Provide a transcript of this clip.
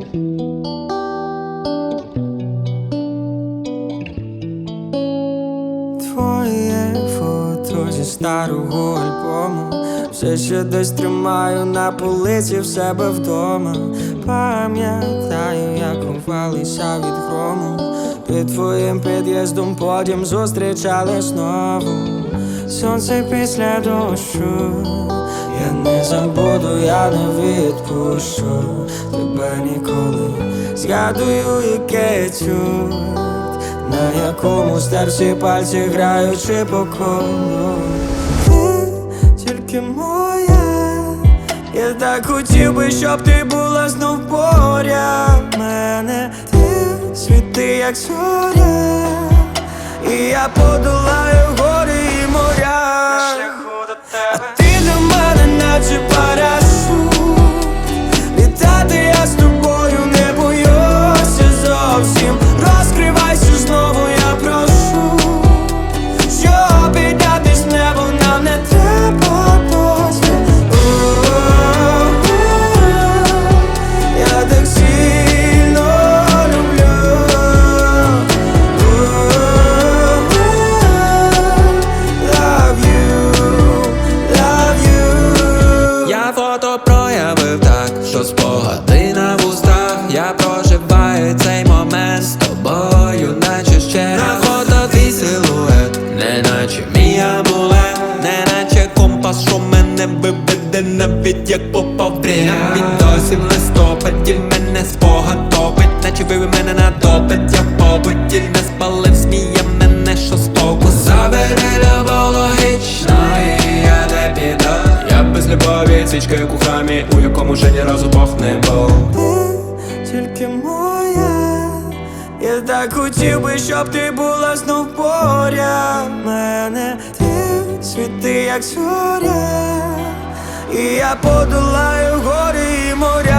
Твоє фото зі старого альбому все ще десь тримаю на полиці в себе вдома. Пам'ятаю, як ховалися від грому. Під твоїм під'їздом потім зустрічали знову. Сонце після дощу, я не забуду, я не відпущу тебе ніколи. Згадую, яке чудо, на якому старші пальці граючи по колу. Ти тільки моя, я так хотів би, щоб ти була знов поряд мене. Ти світи, як зоря, і я подолаю гори і моря. А ти для мене наче парашут, літати я з тобою не боюся зовсім. Розкривайся знову, я прошу, щоб піднятись в небо нам не треба дозвіл. Я так сильно люблю. Love you, love you. Я фото проявив так, що спогади на вустах. Я проживаю цей момент з тобою, наче ще на фото твій силует, неначе мій амулет, неначе компас, що мене виведе навіть як попав в бред. Навіть досі в листопаді мене спогад топить, наче вивів мене на допит. Я в побуті не спалив, сміє мене шостоку. Забери любов логічно, і я не піду. Я без любові, свічка як у храмі, у якому вже ні разу Бог не був. Ти тільки моя, я так хотів би, щоб ти була знов поряд мене. Ти світи, як зоря, і я подолаю гори і моря.